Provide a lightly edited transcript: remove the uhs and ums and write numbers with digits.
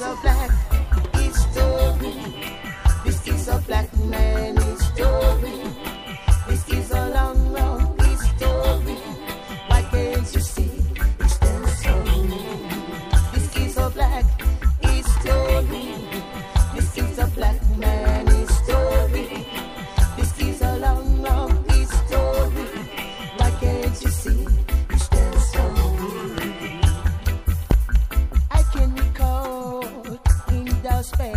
a black history. This is a black man history. This is a long, long history. Why can't you see it's there so? This is a black history. This is a black man history. This is a long, long history. Why can't you see it's there so? I can recall in the space